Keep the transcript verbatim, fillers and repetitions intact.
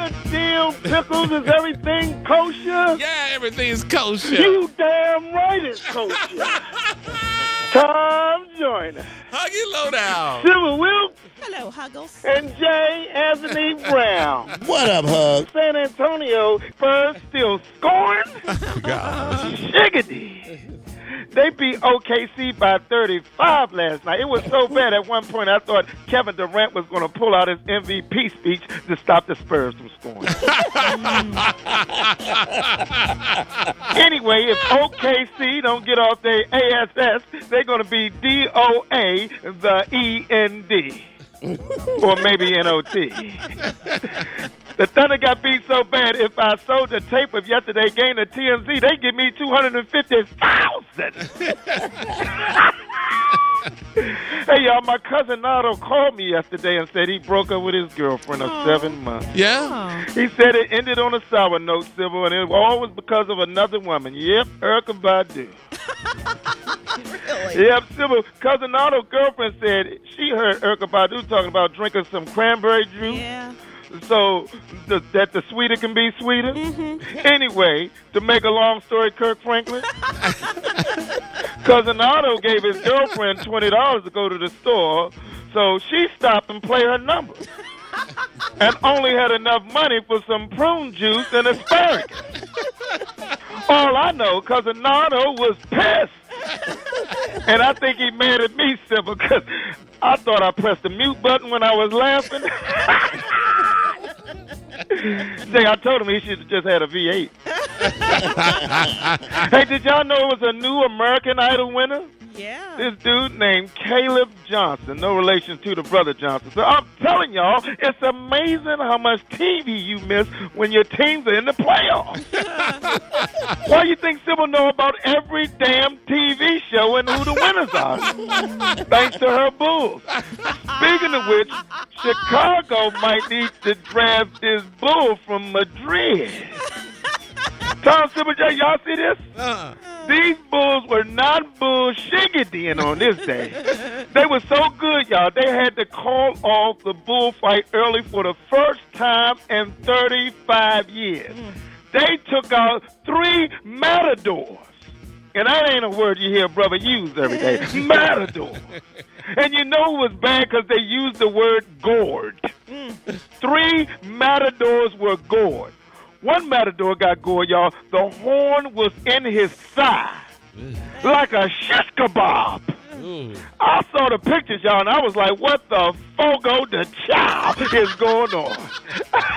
goddamn pickles, is everything kosher? Yeah, everything's kosher. You damn right it's kosher. Tom Joyner. Huggy Lowdown. Civil Wilkes. Hello, Huggles. And Jay Anthony Brown. What up, Hug? San Antonio first still scoring. God. Shiggity. They beat O K C by thirty-five last night. It was so bad at one point I thought Kevin Durant was going to pull out his M V P speech to stop the Spurs from scoring. Anyway, if O K C don't get off their A S S, they're going to be D O A the E N D. Or maybe N O T. The Thunder got beat so bad, if I sold the tape of yesterday's game to T M Z, they give me two hundred fifty thousand dollars. Hey, y'all, my cousin Otto called me yesterday and said he broke up with his girlfriend of seven months. Yeah? He said it ended on a sour note, Sybil, and it was always because of another woman. Yep, Erykah Badu. Really? Yep, Sybil. Cousin Otto's girlfriend said she heard Erykah Badu talking about drinking some cranberry juice. Yeah. So the, that the sweeter can be sweeter. Mm-hmm. Anyway, to make a long story, Kirk Franklin, Cousin Otto gave his girlfriend twenty dollars to go to the store, so she stopped and played her number, and only had enough money for some prune juice and asparagus. All I know, Cousin Otto was pissed, and I think he mad at me, Sybil, because I thought I pressed the mute button when I was laughing. Say, I told him he should have just had a V eight. Hey, did y'all know it was a new American Idol winner? Yeah. This dude named Caleb Johnson, no relation to the brother Johnson. So I'm telling y'all, it's amazing how much T V you miss when your teams are in the playoffs. Why you think Sybil know about every damn T V show and who the winners are? Thanks to her Bulls. Speaking of which, Chicago might need to draft this bull from Madrid. Tom, Sybil J, y'all see this? Uh-uh. These bulls were not bullshitting on this day. They were so good, y'all, they had to call off the bullfight early for the first time in thirty-five years. They took out three matadors. And that ain't a word you hear a brother use every day. Matador. And you know it was bad because they used the word gored. Three matadors were gored. One matador got gored, y'all. The horn was in his thigh, like a shish kebab. Ooh. I saw the pictures, y'all, and I was like, what the fogo de chow is going on?